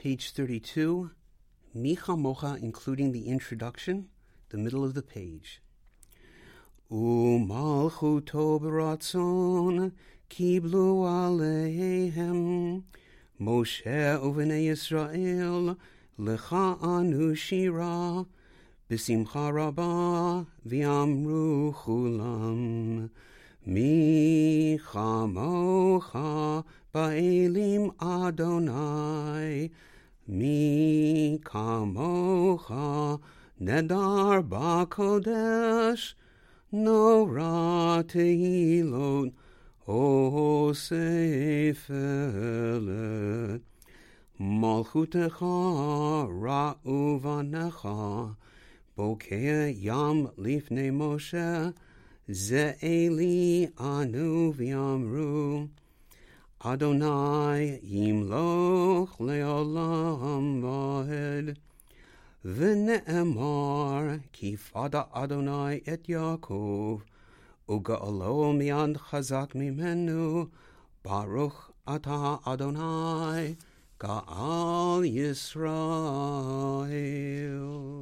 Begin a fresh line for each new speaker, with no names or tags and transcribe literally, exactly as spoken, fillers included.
Page thirty-two, Mi Chamocha, including the introduction, the middle of the page. Umalchuto b'ratzon kiblu aleihem Moshe uvenei Yisrael lecha anu shira b'simcha rabba v'amru chulam Mi chamocha ba'elim Adonai Mi kamocha nedar ba'kodesh Nora tehilot o sefelet Malchutecha ra'u vanecha Bokeh yam lifnei Moshe Ze eli anu v'yamru Adonai yimloch le'olam va'ed V'ne'emar ki fada Adonai et Yaakov Uga'alo miyad chazak mimenu Baruch ata Adonai Ga'al Yisrael.